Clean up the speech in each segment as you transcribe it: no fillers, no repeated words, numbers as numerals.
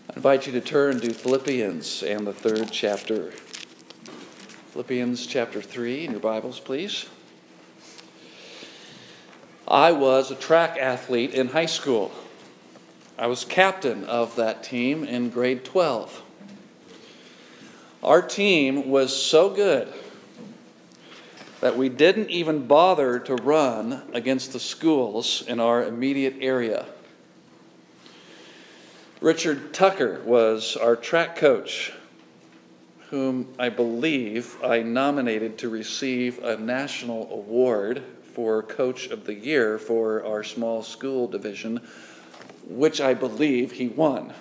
I invite you to turn to Philippians and the 3rd chapter. Philippians chapter 3 in your Bibles, please. I was a track athlete in high school. I was captain of that team in grade 12. Our team was so good that we didn't even bother to run against the schools in our immediate area. Richard Tucker was our track coach, whom I believe I nominated to receive a national award for Coach of the Year for our small school division, which I believe he won.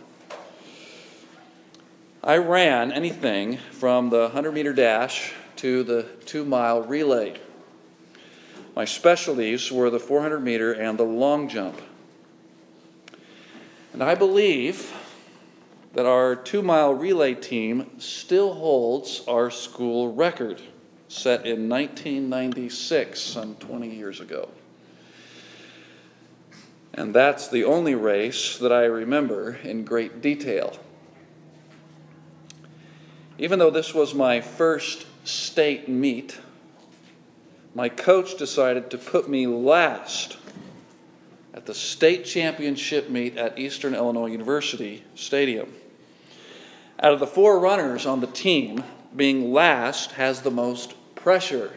I ran anything from the 100-meter dash to the 2-mile relay. My specialties were the 400-meter and the long jump. And I believe that our 2-mile relay team still holds our school record, set in 1996, some 20 years ago. And that's the only race that I remember in great detail. Even though this was my first state meet, my coach decided to put me last at the state championship meet at Eastern Illinois University Stadium. Out of the 4 runners on the team, being last has the most pressure.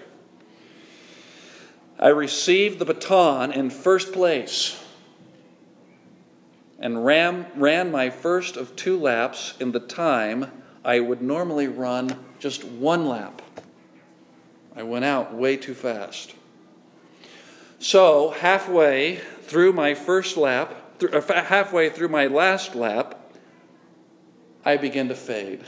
I received the baton in first place and ran my first of 2 laps in the time I would normally run just 1 lap. I went out way too fast. So halfway through my last lap, I began to fade.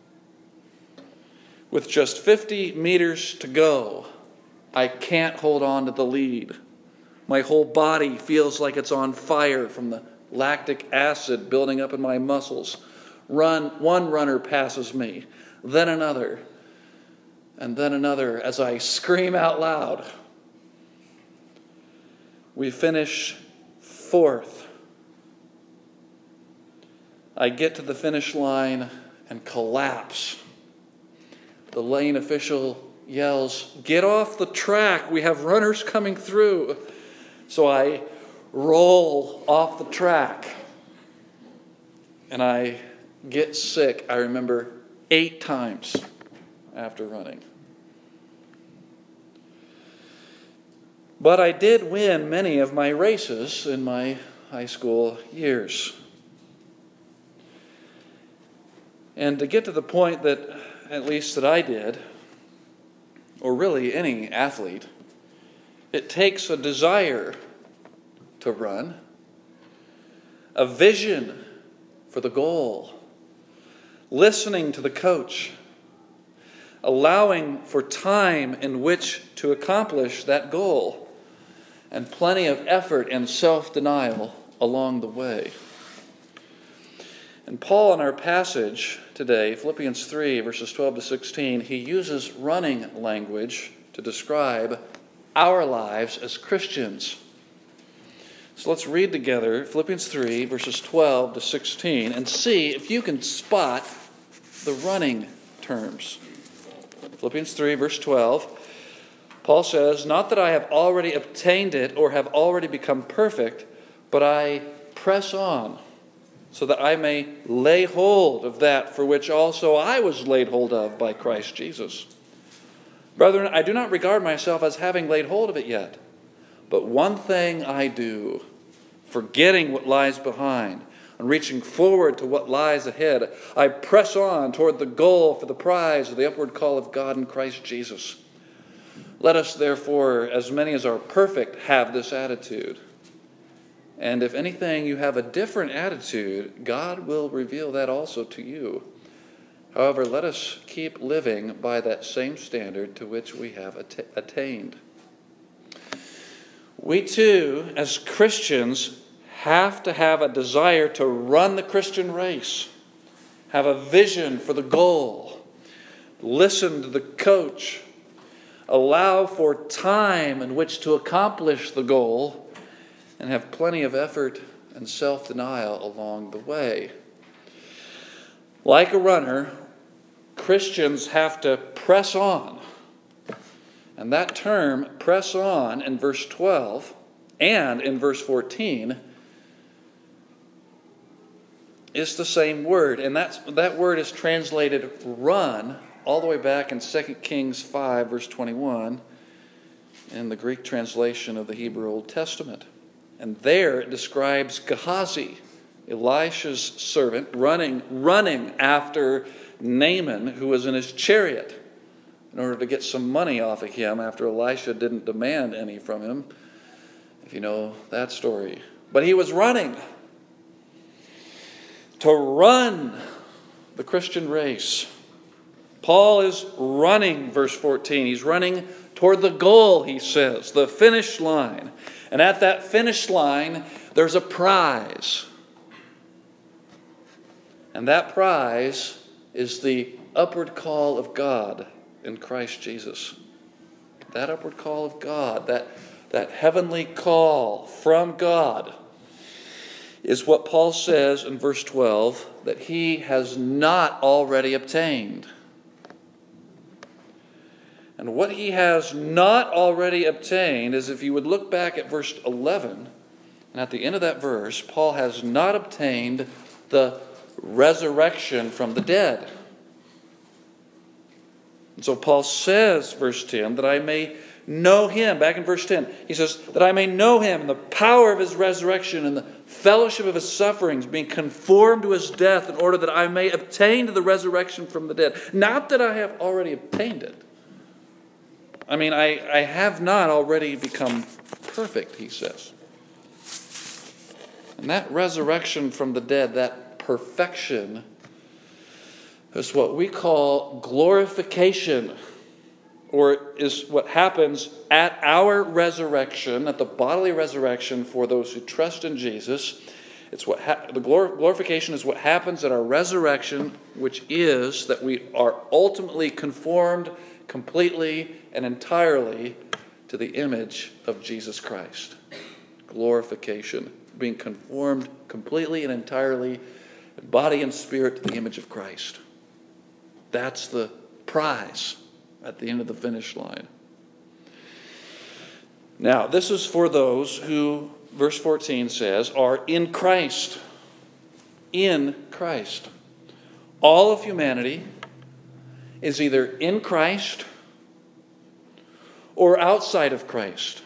With just 50 meters to go, I can't hold on to the lead. My whole body feels like it's on fire from the lactic acid building up in my muscles. One runner passes me, then another, and then another as I scream out loud. We finish 4th. I get to the finish line and collapse. The lane official yells, "Get off the track, we have runners coming through." So I roll off the track and I get sick, I remember, 8 times after running. But I did win many of my races in my high school years. And to get to the point that, at least that I did, or really any athlete, it takes a desire to run, a vision for the goal, listening to the coach, allowing for time in which to accomplish that goal, and plenty of effort and self-denial along the way. And Paul, in our passage today, Philippians 3, verses 12 to 16, he uses running language to describe our lives as Christians. So let's read together Philippians 3, verses 12 to 16, and see if you can spot the running terms. Philippians 3, verse 12. Paul says, "Not that I have already obtained it or have already become perfect, but I press on, so that I may lay hold of that for which also I was laid hold of by Christ Jesus. Brethren, I do not regard myself as having laid hold of it yet, but one thing I do, forgetting what lies behind and reaching forward to what lies ahead, I press on toward the goal for the prize of the upward call of God in Christ Jesus. Let us therefore, as many as are perfect, have this attitude. And if anything you have a different attitude, God will reveal that also to you. However, let us keep living by that same standard to which we have attained." We too, as Christians, have to have a desire to run the Christian race, have a vision for the goal, listen to the coach, allow for time in which to accomplish the goal, and have plenty of effort and self-denial along the way. Like a runner, Christians have to press on. And that term, press on, in verse 12 and in verse 14, is the same word. And that word is translated run all the way back in 2 Kings 5, verse 21, in the Greek translation of the Hebrew Old Testament. And there it describes Gehazi, Elisha's servant, running after Naaman, who was in his chariot, in order to get some money off of him after Elisha didn't demand any from him, if you know that story. But he was running. To run the Christian race. Paul is running, verse 14. He's running toward the goal, he says, the finish line. And at that finish line, there's a prize. And that prize is the upward call of God in Christ Jesus. That upward call of God, that heavenly call from God, is what Paul says in verse 12 that he has not already obtained. And what he has not already obtained is, if you would look back at verse 11, and at the end of that verse, Paul has not obtained the resurrection from the dead. And so Paul says, verse 10, that I may know him. Back in verse 10, he says, that I may know him, the power of his resurrection and the fellowship of his sufferings, being conformed to his death, in order that I may obtain the resurrection from the dead. Not that I have already obtained it. I mean, I have not already become perfect, he says. And that resurrection from the dead, that perfection, is what we call glorification, or is what happens at our resurrection, at the bodily resurrection for those who trust in Jesus. It's what the glorification is what happens at our resurrection, which is that we are ultimately conformed completely and entirely to the image of Jesus Christ. Glorification, being conformed completely and entirely, in body and spirit, to the image of Christ. That's the prize at the end of the finish line. Now, this is for those who, verse 14 says, are in Christ. In Christ. All of humanity is either in Christ or outside of Christ.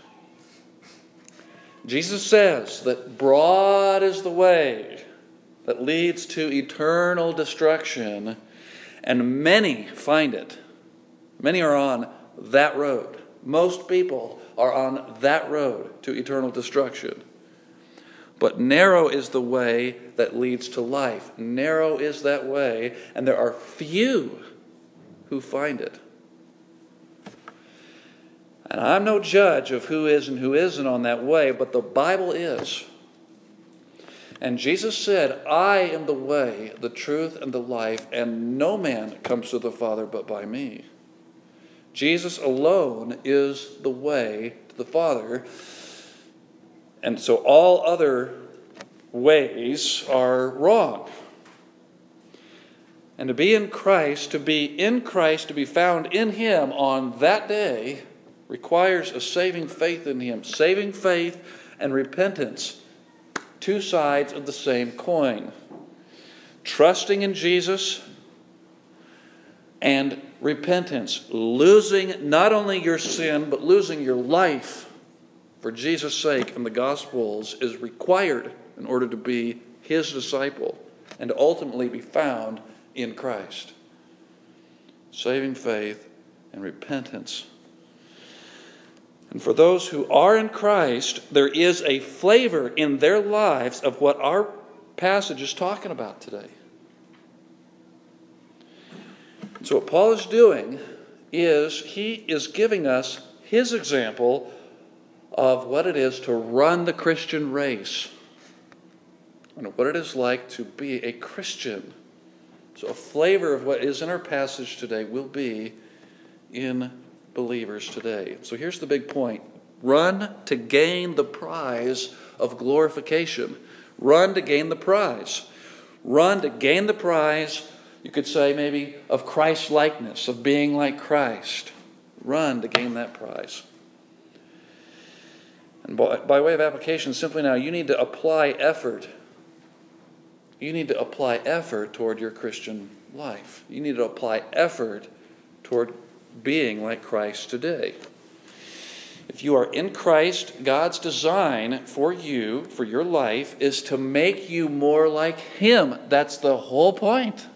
Jesus says that broad is the way that leads to eternal destruction, and many find it. Many are on that road. Most people are on that road to eternal destruction. But narrow is the way that leads to life. Narrow is that way, and there are few who find it. And I'm no judge of who is and who isn't on that way, but the Bible is. And Jesus said, I am the way, the truth, and the life, and no man comes to the Father but by me. Jesus alone is the way to the Father. And so all other ways are wrong. And to be in Christ, to be found in Him on that day, requires a saving faith in Him. Saving faith and repentance, two sides of the same coin. Trusting in Jesus and repentance. Losing not only your sin, but losing your life for Jesus' sake and the Gospels is required in order to be His disciple and to ultimately be found in Christ. Saving faith and repentance. And for those who are in Christ, there is a flavor in their lives of what our passage is talking about today. So what Paul is doing is he is giving us his example of what it is to run the Christian race and what it is like to be a Christian. So a flavor of what is in our passage today will be in believers today. So here's the big point. Run to gain the prize of glorification. Run to gain the prize. Run to gain the prize You could say maybe of Christ-likeness, of being like Christ. Run to gain that prize. And by way of application, simply now, you need to apply effort. You need to apply effort toward your Christian life. You need to apply effort toward being like Christ today. If you are in Christ, God's design for you, for your life, is to make you more like Him. That's the whole point.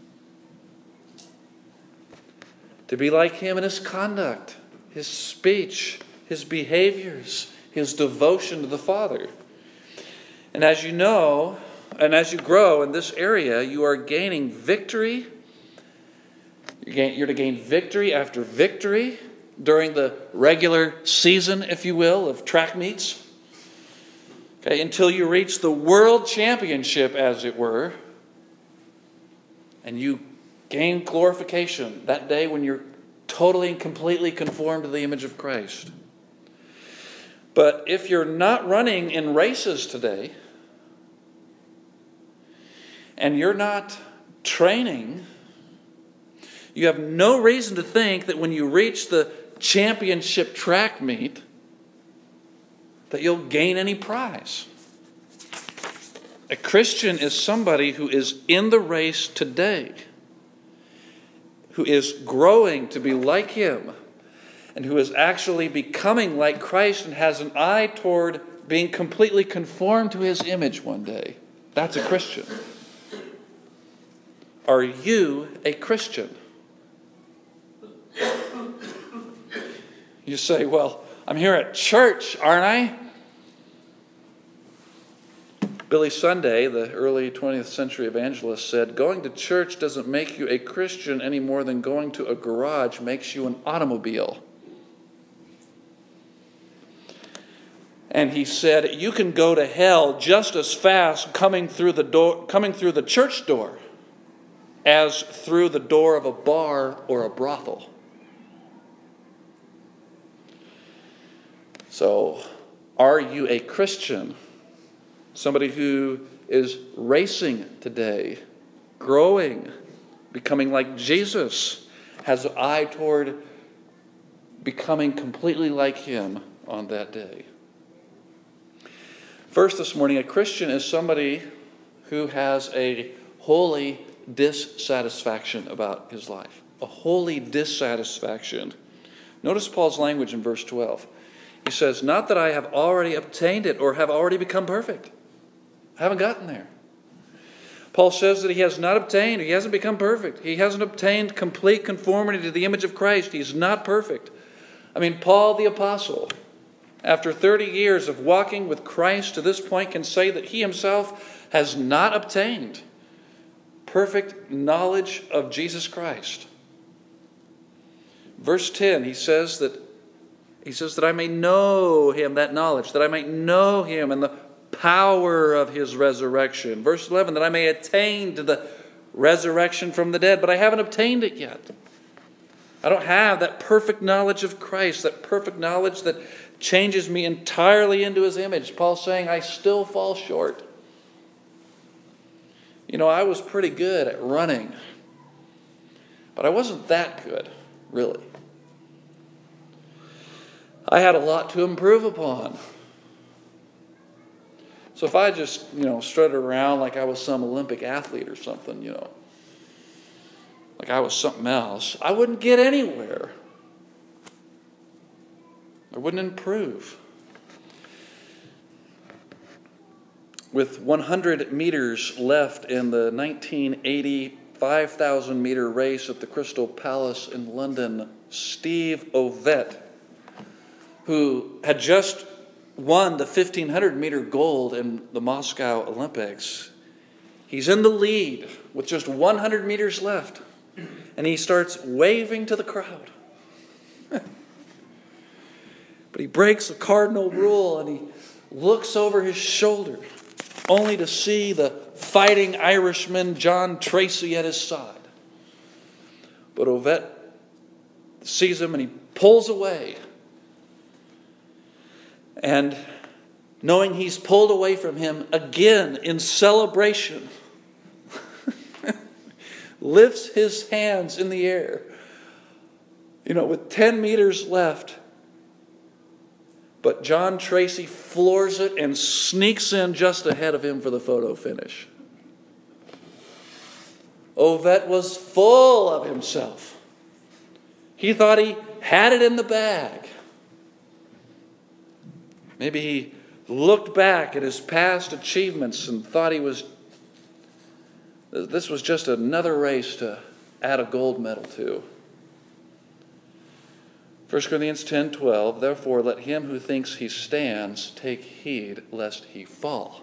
To be like Him in His conduct, His speech, His behaviors, His devotion to the Father. And as you know, and as you grow in this area, you are gaining victory. You're to gain victory after victory during the regular season, if you will, of track meets. Okay, until you reach the world championship, as it were. And you gain glorification that day when you're totally and completely conformed to the image of Christ. But if you're not running in races today, and you're not training, you have no reason to think that when you reach the championship track meet, that you'll gain any prize. A Christian is somebody who is in the race today, who is growing to be like Him, and who is actually becoming like Christ and has an eye toward being completely conformed to His image one day. That's a Christian. Are you a Christian? You say, well, I'm here at church, aren't I? Billy Sunday, the early 20th century evangelist, said, going to church doesn't make you a Christian any more than going to a garage makes you an automobile. And he said, you can go to hell just as fast coming through the church door as through the door of a bar or a brothel. So, are you a Christian? Somebody who is racing today, growing, becoming like Jesus, has an eye toward becoming completely like Him on that day. First this morning, a Christian is somebody who has a holy dissatisfaction about his life. A holy dissatisfaction. Notice Paul's language in verse 12. He says, not that I have already obtained it or have already become perfect. I haven't gotten there. Paul says that he has not obtained, he hasn't become perfect. He hasn't obtained complete conformity to the image of Christ. He's not perfect. I mean, Paul the apostle, after 30 years of walking with Christ to this point, can say that he himself has not obtained perfect knowledge of Jesus Christ. Verse 10, he says that I may know Him, that knowledge, that I might know Him and the power of His resurrection. Verse 11, that I may attain to the resurrection from the dead, but I haven't obtained it yet. I don't have that perfect knowledge of Christ, that perfect knowledge that changes me entirely into His image. Paul's saying, I still fall short. You know, I was pretty good at running, but I wasn't that good, really. I had a lot to improve upon. So if I just, strutted around like I was some Olympic athlete or something, like I was something else, I wouldn't get anywhere. I wouldn't improve. With 100 meters left in the 1980 5,000 meter race at the Crystal Palace in London, Steve Ovett, who had just won the 1,500 meter gold in the Moscow Olympics, he's in the lead with just 100 meters left. And he starts waving to the crowd. But he breaks the cardinal rule and he looks over his shoulder, only to see the fighting Irishman John Tracy at his side. But Ovett sees him and he pulls away. And knowing he's pulled away from him again in celebration, lifts his hands in the air, with 10 meters left. But John Tracy floors it and sneaks in just ahead of him for the photo finish. Ovett was full of himself. He thought he had it in the bag. Maybe he looked back at his past achievements and thought this was just another race to add a gold medal to. 1 Corinthians 10:12, therefore let him who thinks he stands take heed lest he fall.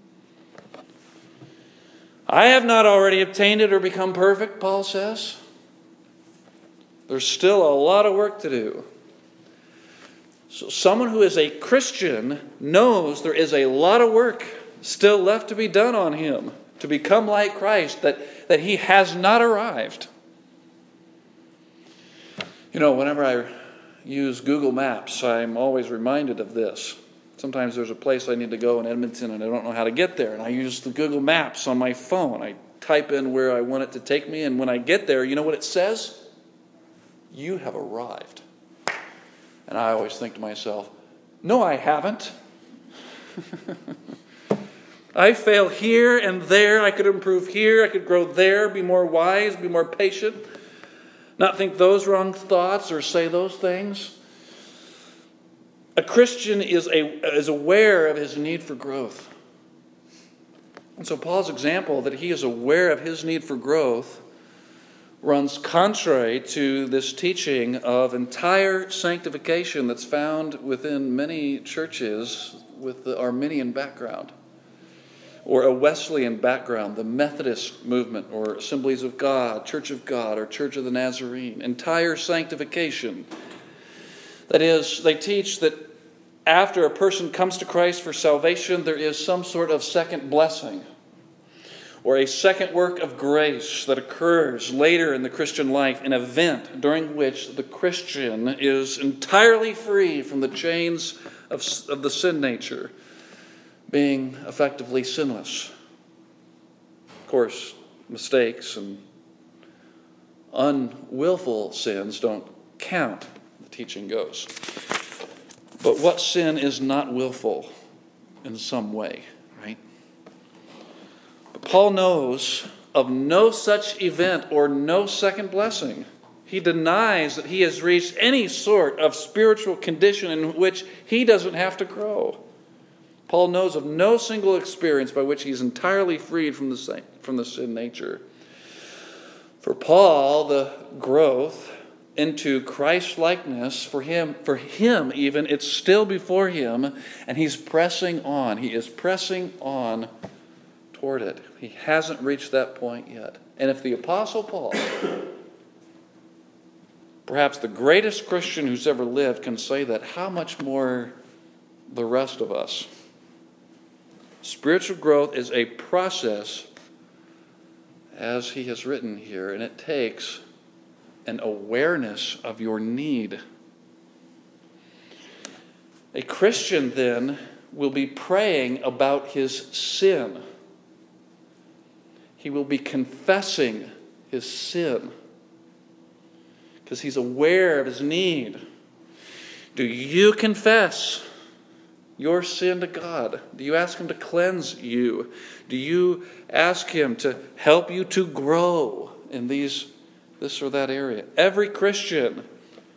I have not already obtained it or become perfect, Paul says. There's still a lot of work to do. So someone who is a Christian knows there is a lot of work still left to be done on him to become like Christ, that he has not arrived. Whenever I use Google Maps, I'm always reminded of this. Sometimes there's a place I need to go in Edmonton and I don't know how to get there, and I use the Google Maps on my phone. I type in where I want it to take me, and when I get there, you know what it says? You have arrived. And I always think to myself, no, I haven't. I fail here and there. I could improve here. I could grow there, be more wise, be more patient, not think those wrong thoughts or say those things. A Christian is aware of his need for growth. And so Paul's example that he is aware of his need for growth runs contrary to this teaching of entire sanctification that's found within many churches with the Arminian background or a Wesleyan background, the Methodist movement or Assemblies of God, Church of God, or Church of the Nazarene. Entire sanctification. That is, they teach that after a person comes to Christ for salvation, there is some sort of second blessing or a second work of grace that occurs later in the Christian life, an event during which the Christian is entirely free from the chains of the sin nature, being effectively sinless. Of course, mistakes and unwillful sins don't count, the teaching goes. But what sin is not willful in some way, right? But Paul knows of no such event or no second blessing. He denies that he has reached any sort of spiritual condition in which he doesn't have to grow. Paul knows of no single experience by which he's entirely freed from the sin nature. For Paul, the growth into Christ-likeness, for him even, it's still before him, and he's pressing on. He is pressing on toward it. He hasn't reached that point yet. And if the Apostle Paul, perhaps the greatest Christian who's ever lived, can say that, how much more the rest of us? Spiritual growth is a process, as he has written here, and it takes an awareness of your need. A Christian, then, will be praying about his sin. He will be confessing his sin because he's aware of his need. Do you confess your sin to God? Do you ask him to cleanse you? Do you ask him to help you to grow in this or that area? Every Christian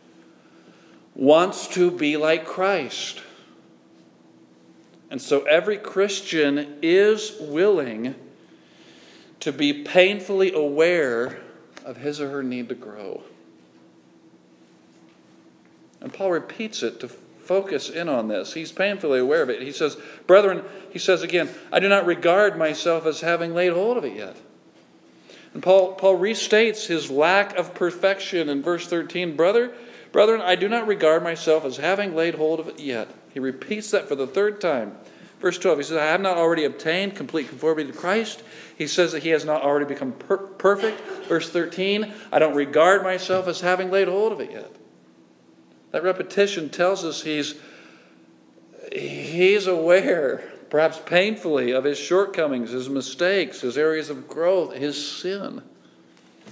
wants to be like Christ. And so every Christian is willing to be painfully aware of his or her need to grow. And Paul repeats it to focus in on this. He's painfully aware of it. He says, brethren, he says again, I do not regard myself as having laid hold of it yet. And Paul restates his lack of perfection in verse 13. Brethren, I do not regard myself as having laid hold of it yet. He repeats that for the third time. Verse 12, he says, I have not already obtained complete conformity to Christ. He says that he has not already become perfect. Verse 13, I don't regard myself as having laid hold of it yet. That repetition tells us he's aware, perhaps painfully, of his shortcomings, his mistakes, his areas of growth, his sin.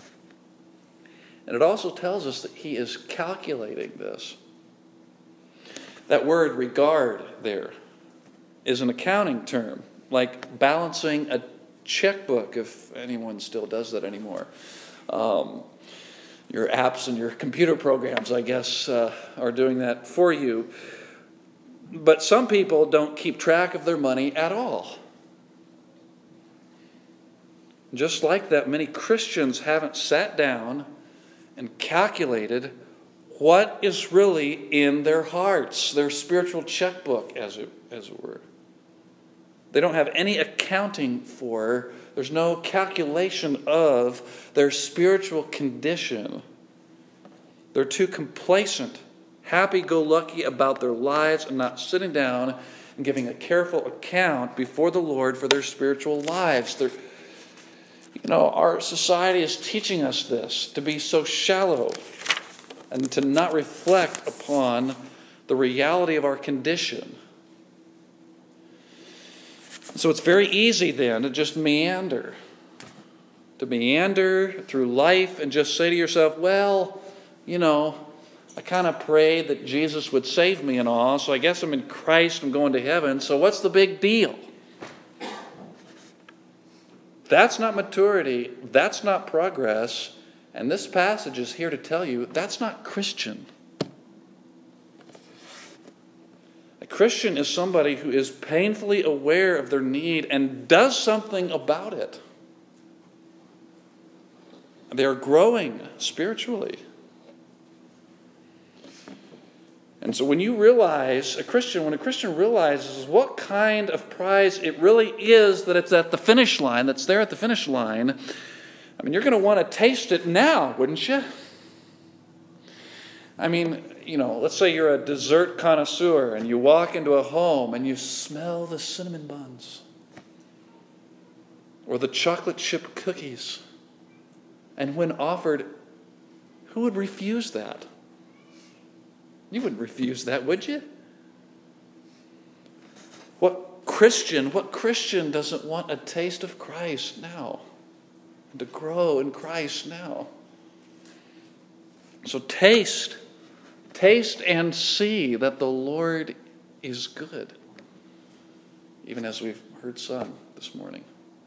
And it also tells us that he is calculating this. That word regard there is an accounting term, like balancing a checkbook, if anyone still does that anymore. Your apps and your computer programs, I guess, are doing that for you. But some people don't keep track of their money at all. Just like that, many Christians haven't sat down and calculated what is really in their hearts, their spiritual checkbook, as it were. They don't have any accounting for, there's no calculation of their spiritual condition. They're too complacent, happy-go-lucky about their lives and not sitting down and giving a careful account before the Lord for their spiritual lives. Our society is teaching us this, to be so shallow and to not reflect upon the reality of our condition. So it's very easy then to just meander through life and just say to yourself, well, I kind of prayed that Jesus would save me and all, so I guess I'm in Christ, I'm going to heaven, so what's the big deal? That's not maturity, that's not progress, and this passage is here to tell you that's not Christian. A Christian is somebody who is painfully aware of their need and does something about it. They are growing spiritually. And so when a Christian realizes what kind of prize it really is that it's at the finish line, that's there at the finish line, you're going to want to taste it now, wouldn't you? Let's say you're a dessert connoisseur and you walk into a home and you smell the cinnamon buns or the chocolate chip cookies. And when offered, who would refuse that? You wouldn't refuse that, would you? What Christian doesn't want a taste of Christ now? And to grow in Christ now? So taste and see that the Lord is good. Even as we've heard sung this morning.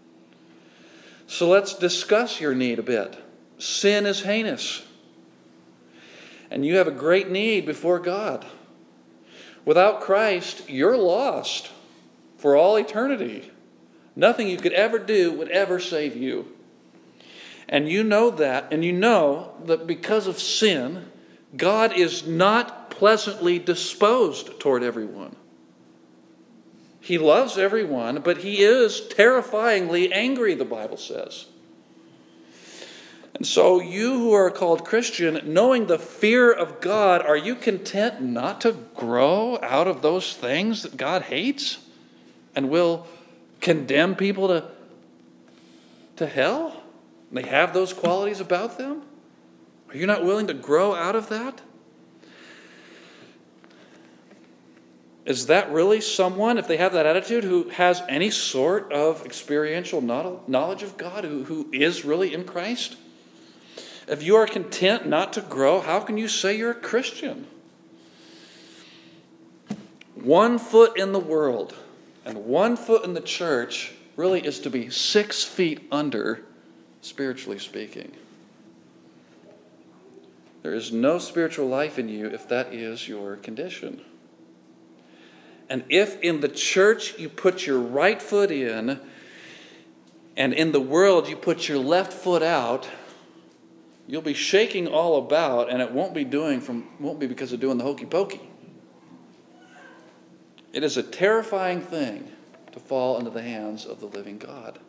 So let's discuss your need a bit. Sin is heinous. And you have a great need before God. Without Christ, you're lost for all eternity. Nothing you could ever do would ever save you. And you know that, and you know that because of sin, God is not pleasantly disposed toward everyone. He loves everyone, but he is terrifyingly angry, the Bible says. And so you who are called Christian, knowing the fear of God, are you content not to grow out of those things that God hates and will condemn people to hell? They have those qualities about them? Are you not willing to grow out of that? Is that really someone, if they have that attitude, who has any sort of experiential knowledge of God, who is really in Christ? If you are content not to grow, how can you say you're a Christian? 1 foot in the world and 1 foot in the church really is to be 6 feet under, spiritually speaking. There is no spiritual life in you if that is your condition. And if in the church you put your right foot in, and in the world you put your left foot out, you'll be shaking all about, and it won't be because of doing the hokey pokey. It is a terrifying thing to fall into the hands of the living God.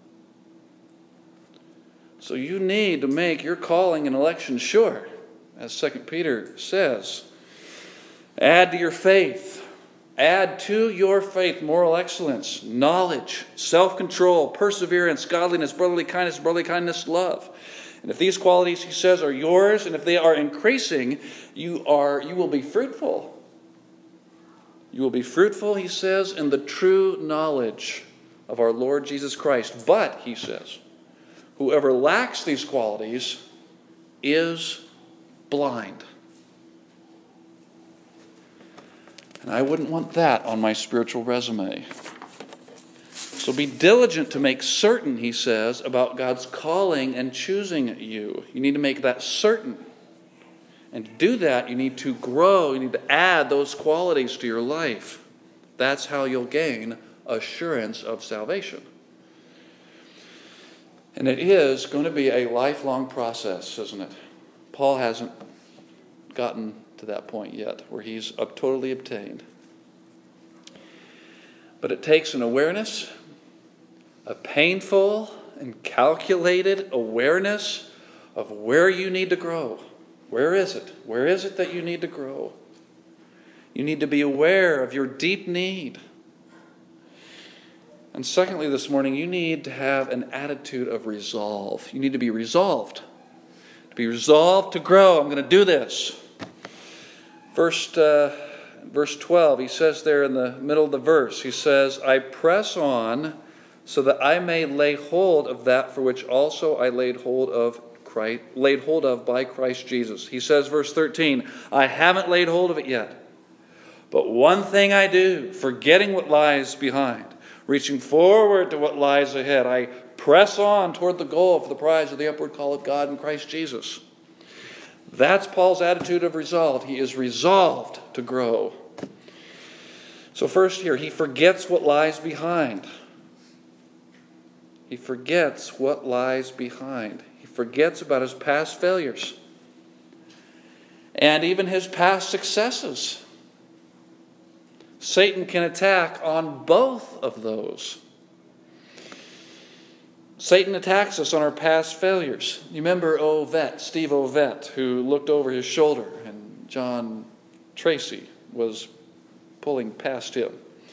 So you need to make your calling and election sure, as 2 Peter says. Add to your faith moral excellence, knowledge, self-control, perseverance, godliness, brotherly kindness, love. And if these qualities, he says, are yours, and if they are increasing, you will be fruitful. You will be fruitful, he says, in the true knowledge of our Lord Jesus Christ. But, he says, whoever lacks these qualities is blind. And I wouldn't want that on my spiritual resume. So be diligent to make certain, he says, about God's calling and choosing you. You need to make that certain. And to do that, you need to grow. You need to add those qualities to your life. That's how you'll gain assurance of salvation. And it is going to be a lifelong process, isn't it? Paul hasn't gotten to that point yet where he's totally obtained. But it takes an awareness, a painful and calculated awareness of where you need to grow. Where is it? Where is it that you need to grow? You need to be aware of your deep need. And secondly, this morning, you need to have an attitude of resolve. You need to be resolved. To be resolved to grow. I'm going to do this. Verse 12, he says there in the middle of the verse, he says, I press on so that I may lay hold of that for which also I laid hold of by Christ Jesus. He says, verse 13, I haven't laid hold of it yet. But one thing I do, forgetting what lies behind, reaching forward to what lies ahead, I press on toward the goal for the prize of the upward call of God in Christ Jesus. That's Paul's attitude of resolve. He is resolved to grow. So first here, he forgets what lies behind. He forgets what lies behind. He forgets about his past failures and even his past successes. Satan can attack on both of those. Satan attacks us on our past failures. You remember Steve Ovett, who looked over his shoulder and John Tracy was pulling past him.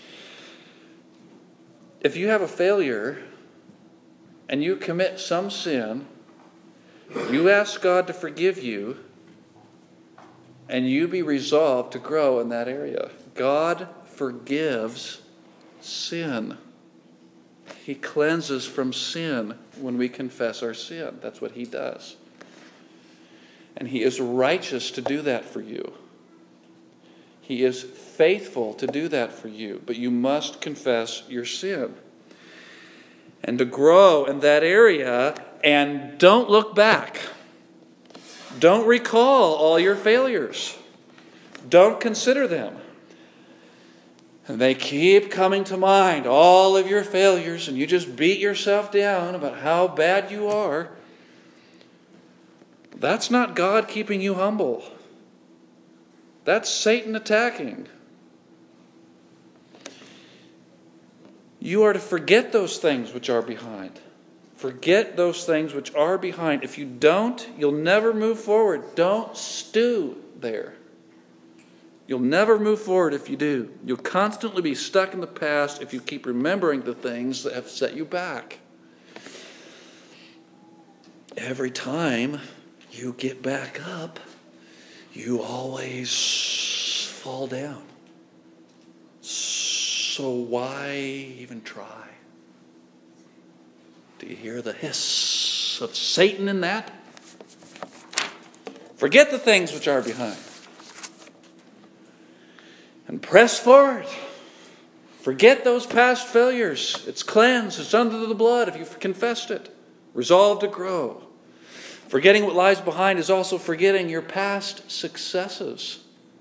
If you have a failure and you commit some sin, you ask God to forgive you, and you be resolved to grow in that area. God forgives sin. He cleanses from sin when we confess our sin. That's what he does. And he is righteous to do that for you. He is faithful to do that for you. But you must confess your sin. And to grow in that area, and don't look back. Don't recall all your failures. Don't consider them. And they keep coming to mind, all of your failures, and you just beat yourself down about how bad you are. That's not God keeping you humble. That's Satan attacking. You are to forget those things which are behind. Forget those things which are behind. If you don't, you'll never move forward. Don't stew there. You'll never move forward if you do. You'll constantly be stuck in the past if you keep remembering the things that have set you back. Every time you get back up, you always fall down. So why even try? Do you hear the hiss of Satan in that? Forget the things which are behind. And press forward. Forget those past failures. It's cleansed. It's under the blood if you've confessed it. Resolve to grow. Forgetting what lies behind is also forgetting your past successes.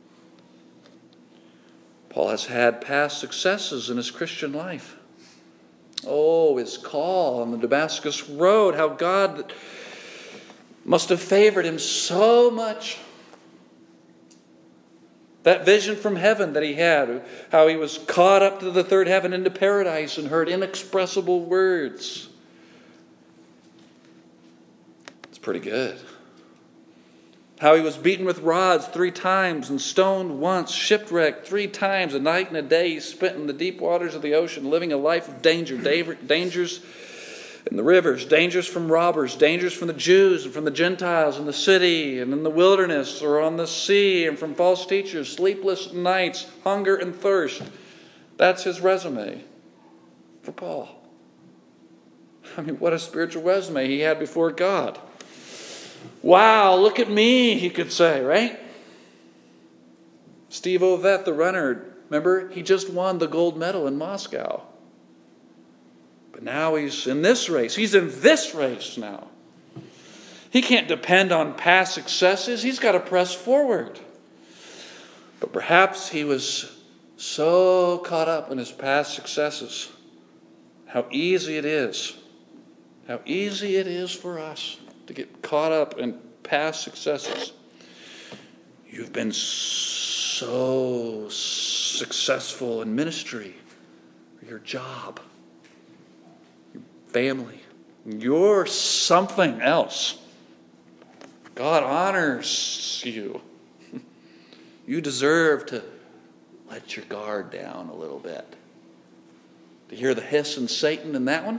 Paul has had past successes in his Christian life. Oh, his call on the Damascus road, how God must have favored him so much. That vision from heaven that he had, how he was caught up to the third heaven into paradise and heard inexpressible words. It's pretty good. How he was beaten with rods 3 times and stoned once, shipwrecked 3 times, a night and a day he spent in the deep waters of the ocean, living a life of danger, dangers in the rivers, dangers from robbers, dangers from the Jews and from the Gentiles in the city and in the wilderness or on the sea and from false teachers, sleepless nights, hunger and thirst. That's his resume for Paul. I mean, what a spiritual resume he had before God. Wow, look at me, he could say, right? Steve Ovett, the runner, remember? He just won the gold medal in Moscow. But now he's in this race. He's in this race now. He can't depend on past successes. He's got to press forward. But perhaps he was so caught up in his past successes. How easy it is. How easy it is for us to get caught up in past successes. You've been so successful in ministry, or your job, your family. You're something else. God honors you. You deserve to let your guard down a little bit. To hear the hiss and Satan in that one?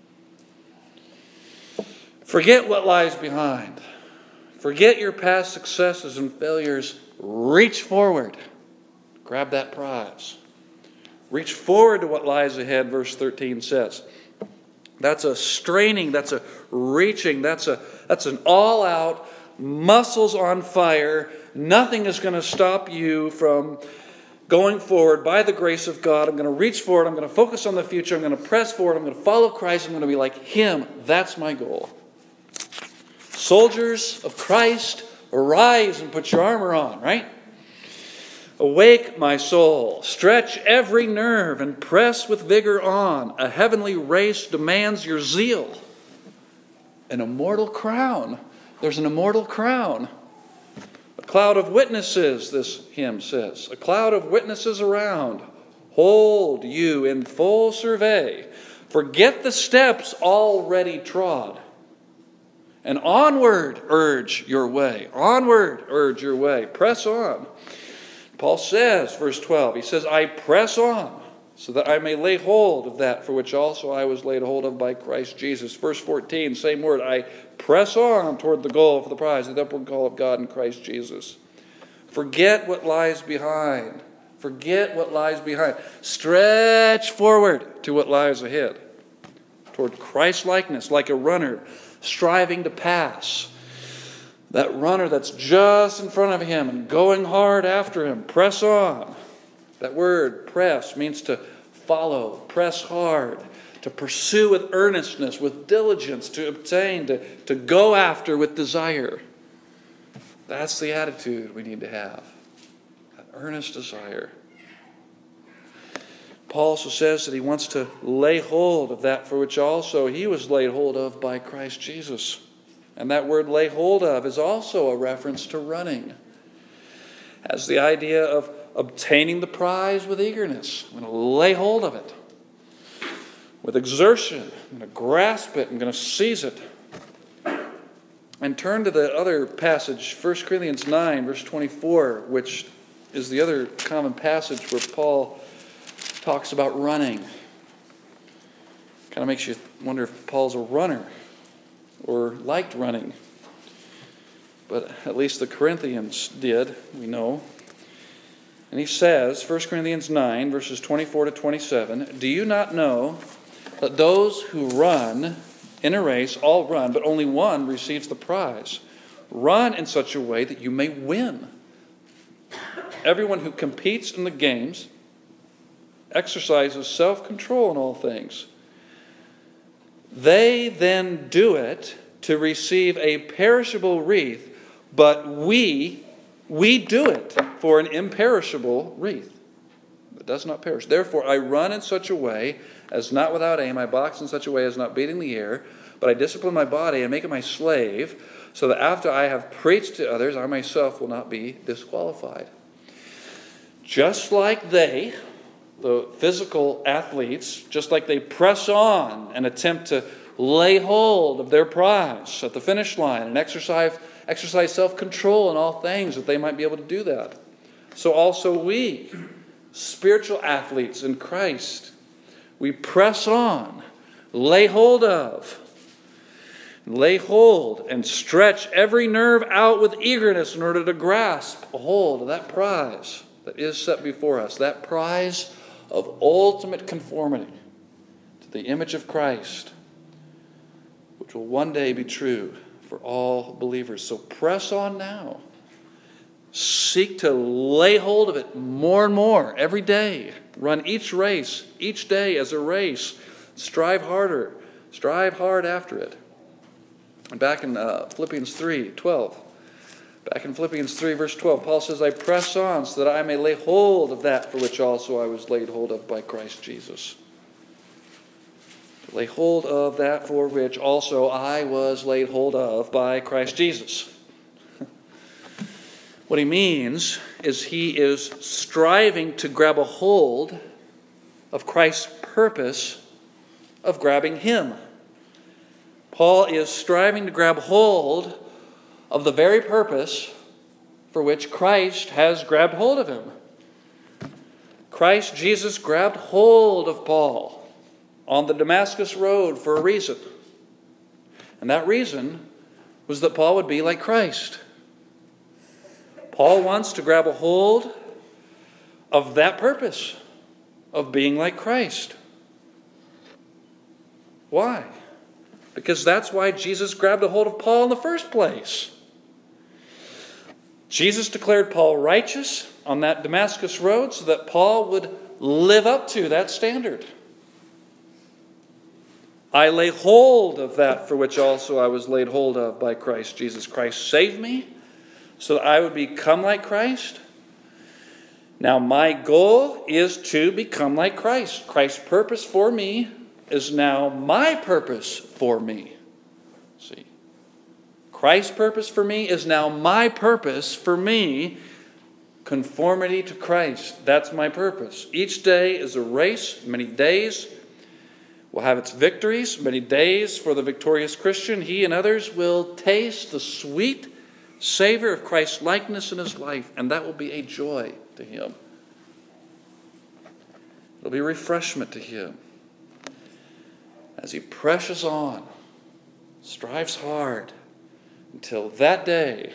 Forget what lies behind. Forget your past successes and failures. Reach forward. Grab that prize. Reach forward to what lies ahead, verse 13 says. That's a straining, that's a reaching, that's an all-out, muscles on fire. Nothing is going to stop you from going forward by the grace of God. I'm going to reach forward. I'm going to focus on the future. I'm going to press forward. I'm going to follow Christ. I'm going to be like Him. That's my goal. Soldiers of Christ, arise and put your armor on, right? Awake, my soul. Stretch every nerve and press with vigor on. A heavenly race demands your zeal. An immortal crown. There's an immortal crown. A cloud of witnesses, this hymn says. A cloud of witnesses around. Hold you in full survey. Forget the steps already trod. And onward urge your way. Onward urge your way. Press on. Paul says, verse 12, he says, I press on so that I may lay hold of that for which also I was laid hold of by Christ Jesus. Verse 14, same word, I press on toward the goal for the prize, the upward call of God in Christ Jesus. Forget what lies behind. Forget what lies behind. Stretch forward to what lies ahead. Toward Christ-likeness, like a runner striving to pass. That runner that's just in front of him and going hard after him. Press on. That word, press, means to follow, press hard, to pursue with earnestness, with diligence, to obtain, to go after with desire. That's the attitude we need to have. That earnest desire. Paul also says that he wants to lay hold of that for which also he was laid hold of by Christ Jesus. And that word lay hold of is also a reference to running. Has the idea of obtaining the prize with eagerness. I'm going to lay hold of it. With exertion. I'm going to grasp it. I'm going to seize it. And turn to the other passage, 1 Corinthians 9, verse 24, which is the other common passage where Paul talks about running. Kind of makes you wonder if Paul's a runner or liked running. But at least the Corinthians did, we know. And he says, 1 Corinthians 9, verses 24 to 27, do you not know that those who run in a race all run, but only one receives the prize? Run in such a way that you may win. Everyone who competes in the games exercises self-control in all things. They then do it to receive a perishable wreath, but we do it for an imperishable wreath that does not perish. Therefore, I run in such a way as not without aim. I box in such a way as not beating the air, but I discipline my body and make it my slave, so that after I have preached to others, I myself will not be disqualified. Just like they, the physical athletes, just like they press on and attempt to lay hold of their prize at the finish line and exercise self-control in all things that they might be able to do that. So also we, spiritual athletes in Christ, we press on, lay hold and stretch every nerve out with eagerness in order to grasp a hold of that prize that is set before us, that prize of ultimate conformity to the image of Christ, which will one day be true for all believers. So press on now. Seek to lay hold of it more and more every day. Run each race, each day as a race. Strive harder. Strive hard after it. And back in Philippians 3:12. Back in Philippians 3, verse 12, Paul says, I press on so that I may lay hold of that for which also I was laid hold of by Christ Jesus. To lay hold of that for which also I was laid hold of by Christ Jesus. What he means is he is striving to grab a hold of Christ's purpose of grabbing him. Paul is striving to grab hold of the very purpose for which Christ has grabbed hold of him. Christ Jesus grabbed hold of Paul on the Damascus road for a reason. And that reason was that Paul would be like Christ. Paul wants to grab a hold of that purpose of being like Christ. Why? Because that's why Jesus grabbed a hold of Paul in the first place. Jesus declared Paul righteous on that Damascus road so that Paul would live up to that standard. I lay hold of that for which also I was laid hold of by Christ Jesus. Christ saved me so that I would become like Christ. Now my goal is to become like Christ. Christ's purpose for me is now my purpose for me. See? Christ's purpose for me is now my purpose for me. Conformity to Christ. That's my purpose. Each day is a race. Many days will have its victories. Many days for the victorious Christian. He and others will taste the sweet savor of Christ's likeness in his life. And that will be a joy to him. It'll be refreshment to him. As he presses on, strives hard, until that day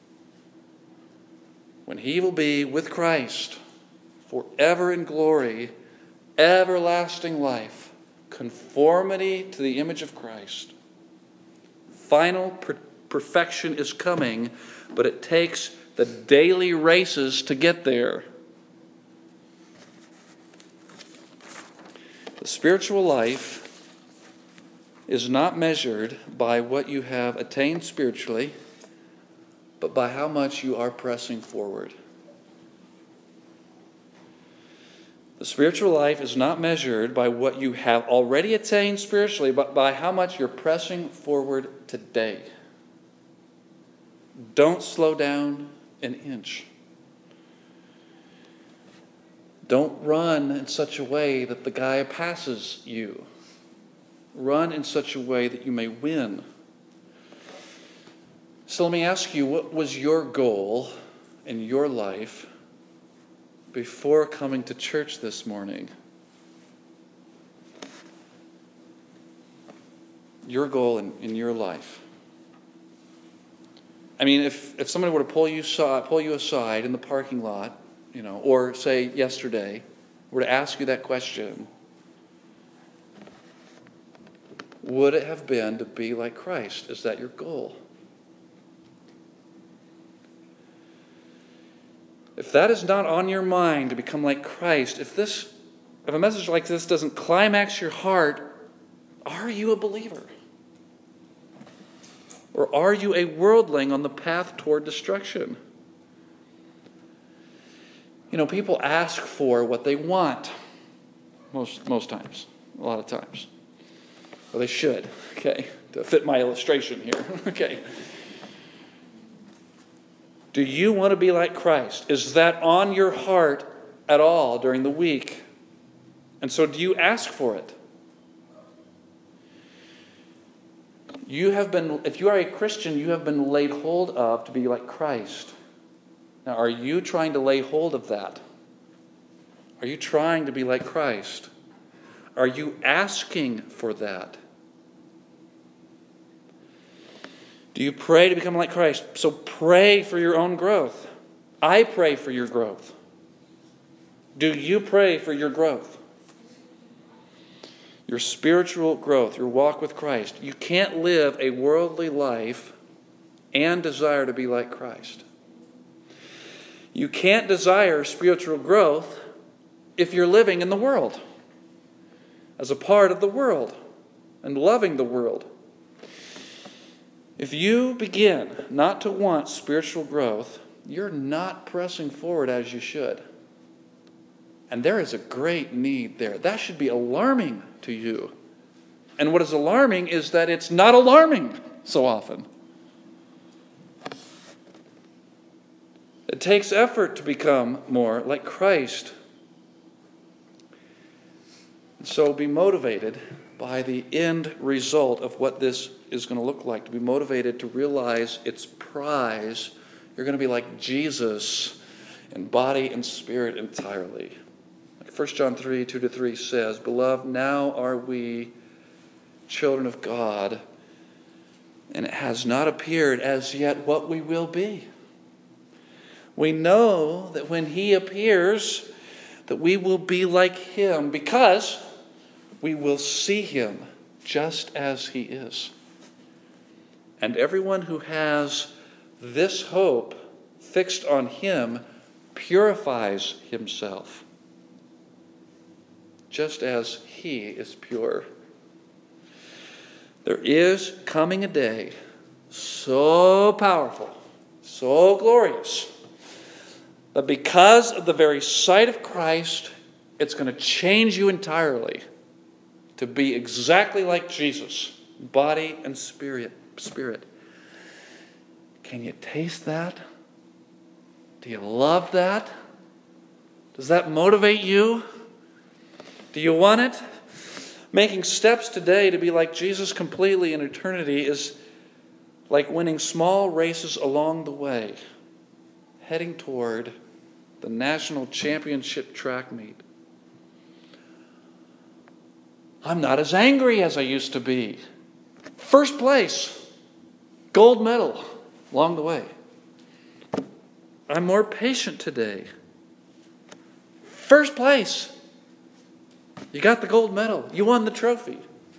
when he will be with Christ forever in glory, everlasting life, conformity to the image of Christ. Final perfection is coming, but it takes the daily races to get there. The spiritual life is not measured by what you have attained spiritually, but by how much you are pressing forward. The spiritual life is not measured by what you have already attained spiritually, but by how much you're pressing forward today. Don't slow down an inch. Don't run in such a way that the guy passes you. Run in such a way that you may win. So let me ask you, what was your goal in your life before coming to church this morning? Your goal in your life. I mean, if somebody were to pull you aside in the parking lot, or say yesterday, were to ask you that question, would it have been to be like Christ? Is that your goal? If that is not on your mind to become like Christ, if a message like this doesn't climax your heart, are you a believer? Or are you a worldling on the path toward destruction? People ask for what they want most times, a lot of times. Well, they should, okay, to fit my illustration here, okay. Do you want to be like Christ? Is that on your heart at all during the week? And so do you ask for it? If you are a Christian, you have been laid hold of to be like Christ. Now, are you trying to lay hold of that? Are you trying to be like Christ? Are you asking for that? Do you pray to become like Christ? So pray for your own growth. I pray for your growth. Do you pray for your growth? Your spiritual growth, your walk with Christ. You can't live a worldly life and desire to be like Christ. You can't desire spiritual growth if you're living in the world, as a part of the world, and loving the world. If you begin not to want spiritual growth, you're not pressing forward as you should. And there is a great need there. That should be alarming to you. And what is alarming is that it's not alarming so often. It takes effort to become more like Christ. And so be motivated by the end result of what this is going to look like. To be motivated to realize its prize. You're going to be like Jesus in body and spirit entirely. Like 1 John 3, 2-3 says, "Beloved, now are we children of God, and it has not appeared as yet what we will be. We know that when He appears, that we will be like Him, because we will see Him just as He is. And everyone who has this hope fixed on Him purifies himself, just as He is pure." There is coming a day so powerful, so glorious, that because of the very sight of Christ, it's going to change you entirely to be exactly like Jesus, body and spirit. Can you taste that? Do you love that? Does that motivate you? Do you want it? Making steps today to be like Jesus completely in eternity is like winning small races along the way, heading toward the national championship track meet. I'm not as angry as I used to be. First place, gold medal along the way. I'm more patient today. First place. You got the gold medal. You won the trophy.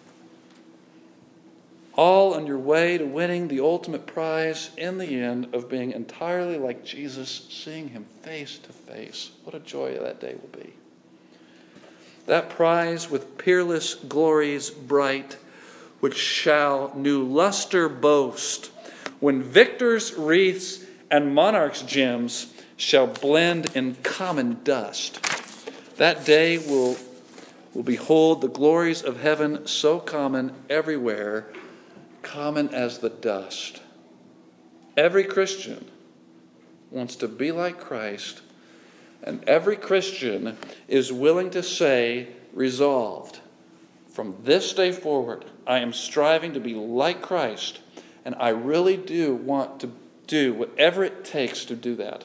All on your way to winning the ultimate prize in the end of being entirely like Jesus, seeing Him face to face. What a joy that day will be. That prize with peerless glories bright, which shall new luster boast, when victors' wreaths and monarchs' gems shall blend in common dust. That day will behold the glories of heaven so common everywhere, common as the dust. Every Christian wants to be like Christ, and every Christian is willing to say, resolved, from this day forward, I am striving to be like Christ, and I really do want to do whatever it takes to do that.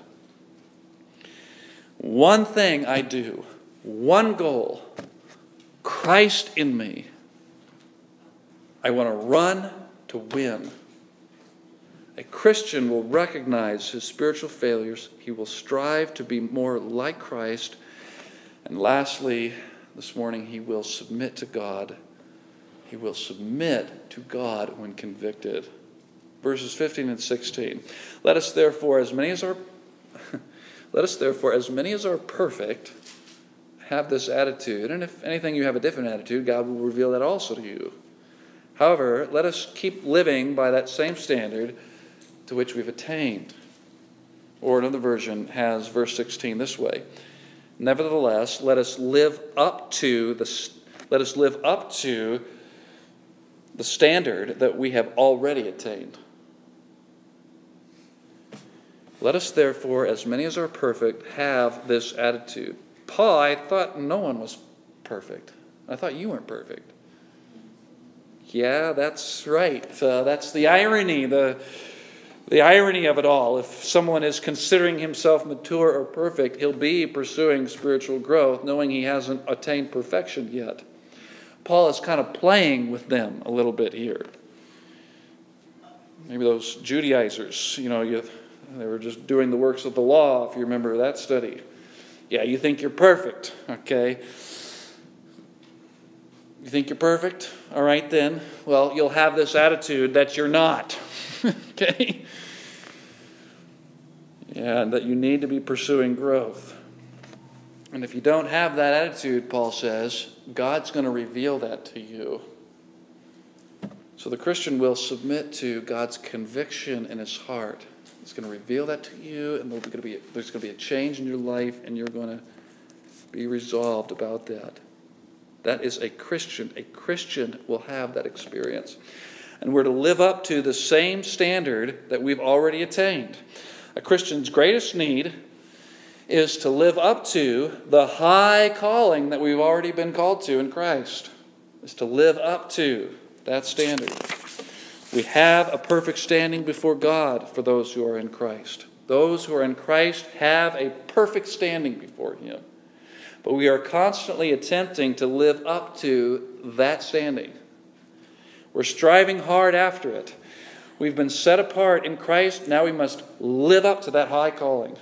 One thing I do, one goal, Christ in me. I want to run to win. A Christian will recognize his spiritual failures. He will strive to be more like Christ. And lastly, this morning, he will submit to God. He will submit to God when convicted. Verses 15 and 16. Let us therefore, as many as are perfect, have this attitude. And if anything you have a different attitude, God will reveal that also to you. However, let us keep living by that same standard to which we've attained. Or another version has verse 16 this way. Nevertheless, let us live up to the standard that we have already attained. Let us therefore, as many as are perfect, have this attitude. Paul, I thought no one was perfect. I thought you weren't perfect. Yeah, that's right. That's the irony, the irony of it all. If someone is considering himself mature or perfect, he'll be pursuing spiritual growth, knowing he hasn't attained perfection yet. Paul is kind of playing with them a little bit here. Maybe those Judaizers, they were just doing the works of the law, if you remember that study. Yeah, you think you're perfect, okay? You think you're perfect? All right then. Well, you'll have this attitude that you're not. Okay? And that you need to be pursuing growth. And if you don't have that attitude, Paul says, God's going to reveal that to you. So the Christian will submit to God's conviction in his heart. He's going to reveal that to you, and there's going to be a change in your life, and you're going to be resolved about that. That is a Christian. A Christian will have that experience. And we're to live up to the same standard that we've already attained. A Christian's greatest need is to live up to the high calling that we've already been called to in Christ. Is to live up to that standard. We have a perfect standing before God for those who are in Christ. Those who are in Christ have a perfect standing before Him. But we are constantly attempting to live up to that standing. We're striving hard after it. We've been set apart in Christ. Now we must live up to that high calling.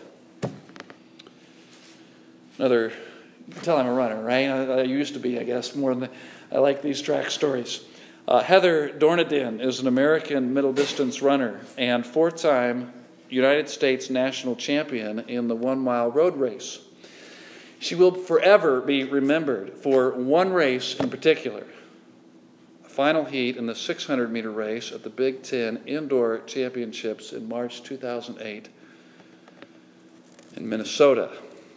You can tell I'm a runner, right? I used to be, I guess, more than I like these track stories. Heather Dornadin is an American middle distance runner and 4-time United States national champion in the 1-mile road race. She will forever be remembered for one race in particular, a final heat in the 600-meter race at the Big Ten Indoor Championships in March 2008 in Minnesota.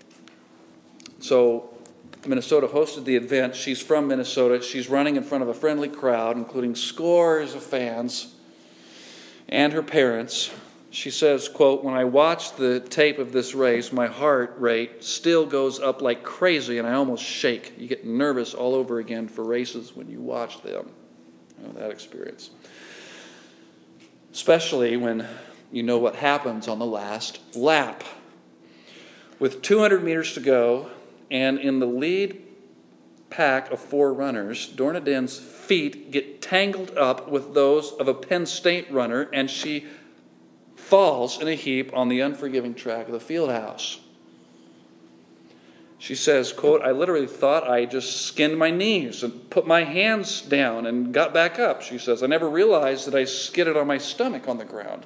So Minnesota hosted the event. She's from Minnesota. She's running in front of a friendly crowd, including scores of fans and her parents. She says, quote, "When I watch the tape of this race, my heart rate still goes up like crazy and I almost shake." You get nervous all over again for races when you watch them. You know, that experience. Especially when you know what happens on the last lap. With 200 meters to go, and in the lead pack of 4 runners, Dornadin's feet get tangled up with those of a Penn State runner, and she falls in a heap on the unforgiving track of the field house. She says, quote, "I literally thought I just skinned my knees and put my hands down and got back up." She says, "I never realized that I skidded on my stomach on the ground.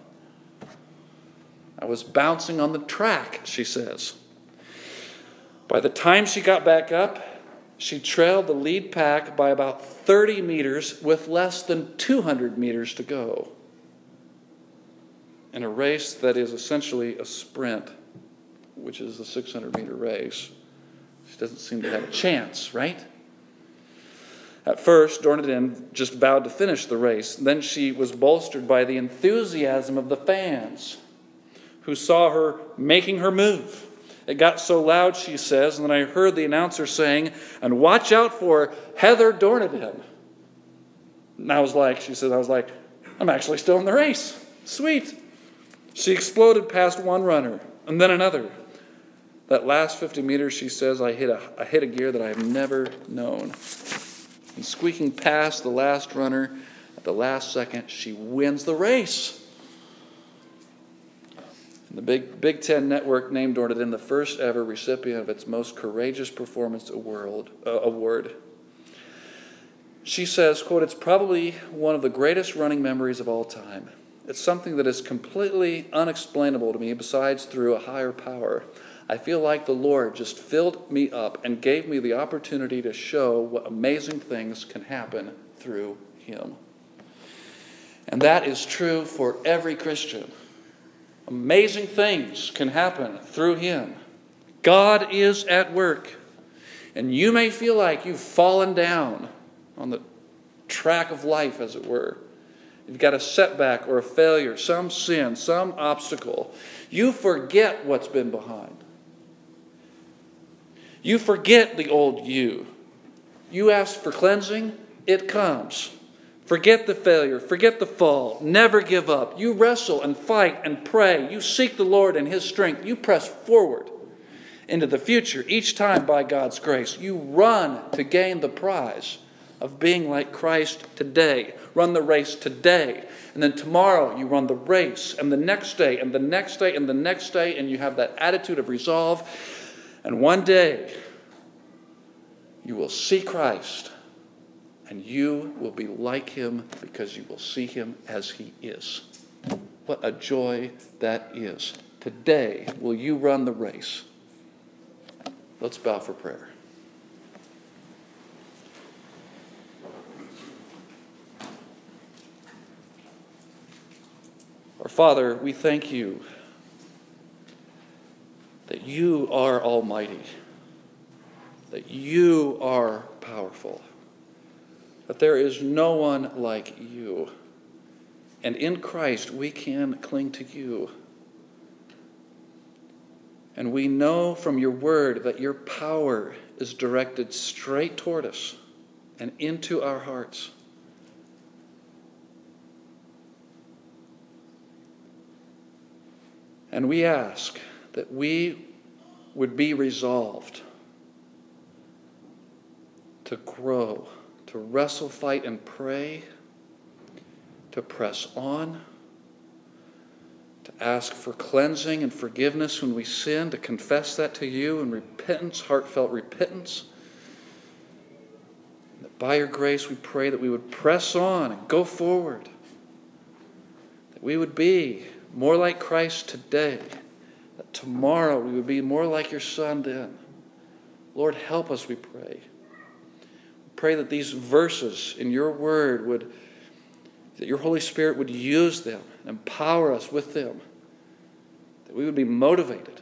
I was bouncing on the track," she says. By the time she got back up, she trailed the lead pack by about 30 meters with less than 200 meters to go. In a race that is essentially a sprint, which is the 600-meter race, she doesn't seem to have a chance, right? At first, Dornadin just vowed to finish the race. Then she was bolstered by the enthusiasm of the fans who saw her making her move. It got so loud, she says, and then I heard the announcer saying, "And watch out for Heather Dornadin." And I was like, I'm actually still in the race. Sweet. She exploded past one runner and then another. That last 50 meters, she says, I hit a gear that I have never known. And squeaking past the last runner at the last second, she wins the race. And the Big Ten Network named Dornadin the first ever recipient of its Most Courageous Performance Award. She says, quote, "It's probably one of the greatest running memories of all time. It's something that is completely unexplainable to me besides through a higher power. I feel like the Lord just filled me up and gave me the opportunity to show what amazing things can happen through Him." And that is true for every Christian. Amazing things can happen through Him. God is at work. And you may feel like you've fallen down on the track of life, as it were. You've got a setback or a failure, some sin, some obstacle. You forget what's been behind. You forget the old you. You ask for cleansing, it comes. Forget the failure, forget the fall, never give up. You wrestle and fight and pray. You seek the Lord and His strength. You press forward into the future each time by God's grace. You run to gain the prize of being like Christ today. Run the race today. And then tomorrow you run the race, and the next day, and the next day, and the next day, and you have that attitude of resolve. And one day you will see Christ, and you will be like Him because you will see Him as He is. What a joy that is. Today, will you run the race? Let's bow for prayer. Our Father, we thank you that you are almighty, that you are powerful, that there is no one like you. And in Christ we can cling to you. And we know from your word that your power is directed straight toward us and into our hearts. And we ask that we would be resolved to grow, to wrestle, fight, and pray, to press on, to ask for cleansing and forgiveness when we sin, to confess that to you in repentance, heartfelt repentance. And that by your grace we pray that we would press on and go forward, that we would be more like Christ today, that tomorrow we would be more like your Son then. Lord, help us, we pray. We pray that these verses in your word that your Holy Spirit would use them and empower us with them, that we would be motivated,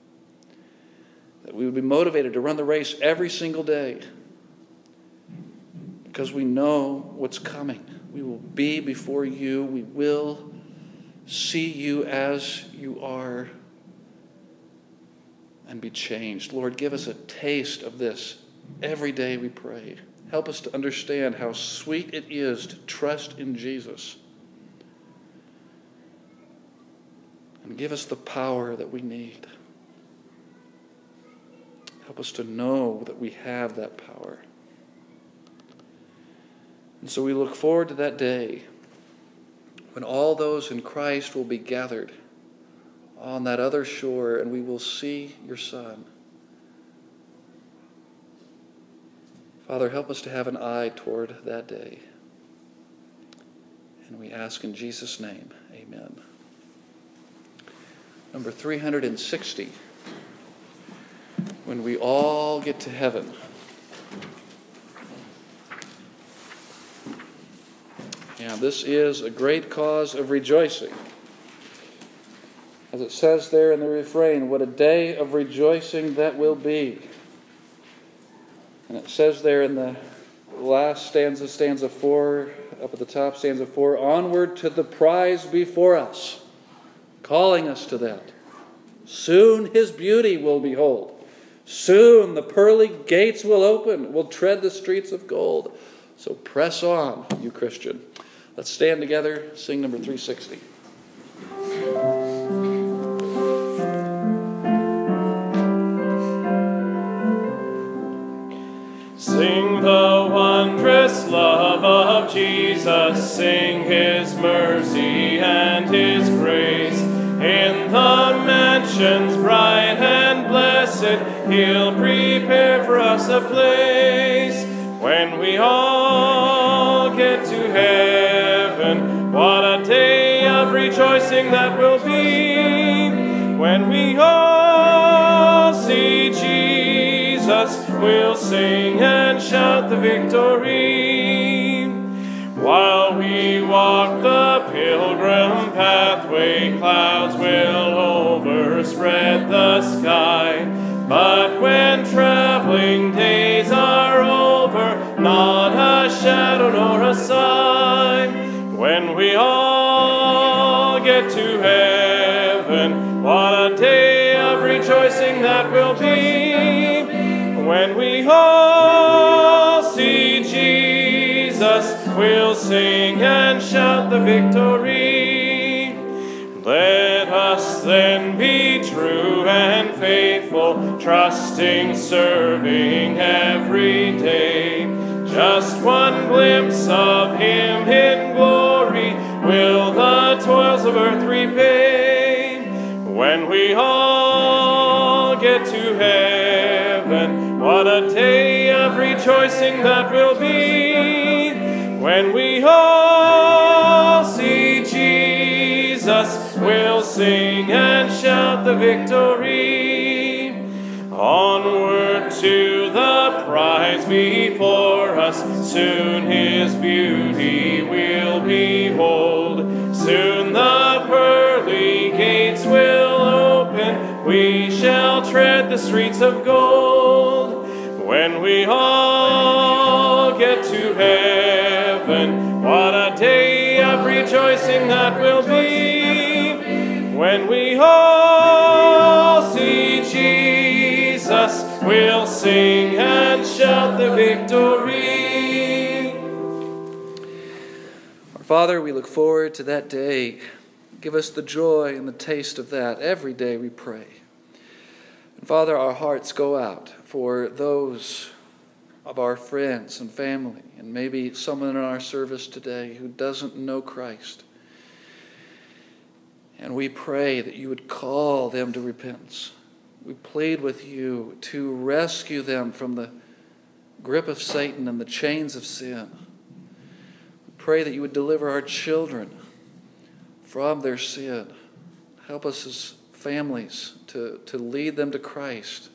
to run the race every single day, because we know what's coming. We will be before you. We will see you as you are and be changed. Lord, give us a taste of this every day, we pray. Help us to understand how sweet it is to trust in Jesus. And give us the power that we need. Help us to know that we have that power. And so we look forward to that day when all those in Christ will be gathered on that other shore and we will see your Son. Father, help us to have an eye toward that day. And we ask in Jesus' name, amen. Number 360, when we all get to heaven. Yeah, this is a great cause of rejoicing. As it says there in the refrain, what a day of rejoicing that will be. And it says there in the last stanza, stanza 4, up at the top, stanza 4, onward to the prize before us, calling us to that. Soon his beauty we'll behold. Soon the pearly gates will open. We'll tread the streets of gold. So press on, you Christian. Let's stand together, sing number 360. Sing the wondrous love of Jesus, sing his mercy and his grace. In the mansions bright and blessed, he'll prepare for us a place. When we all get to heaven, what a day of rejoicing that will be. When we all see Jesus, we'll sing and shout the victory. While we walk the pilgrim pathway, clouds will overspread the sky. But when traveling days are over, not a shadow nor a sign. When we all get to heaven, what a day of rejoicing that will be. When we all see Jesus, we'll sing and shout the victory. Let us then be true and faithful, trusting, serving every day. Just one glimpse of him in glory will the toils of earth repay. When we all get to heaven, what a day of rejoicing that will be. When we all see Jesus, Jesus, we'll sing and shout the victory. Onward to the prize before us, soon his beauty we'll behold. Soon the pearly gates will open, we shall tread the streets of gold. When we all get to heaven, what a day of rejoicing that will be. When we all see Jesus, we'll sing and shout the victory. Our Father, we look forward to that day. Give us the joy and the taste of that every day, we pray. And Father, our hearts go out for those of our friends and family, and maybe someone in our service today who doesn't know Christ. And we pray that you would call them to repentance. We plead with you to rescue them from the grip of Satan and the chains of sin. We pray that you would deliver our children from their sin. Help us as families to lead them to Christ.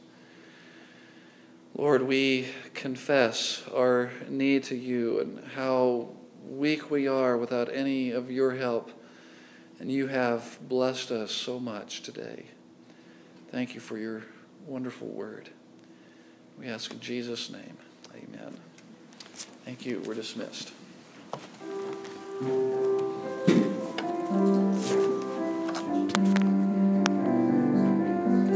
Lord, we confess our need to you and how weak we are without any of your help. And you have blessed us so much today. Thank you for your wonderful word. We ask in Jesus' name. Amen. Thank you. We're dismissed.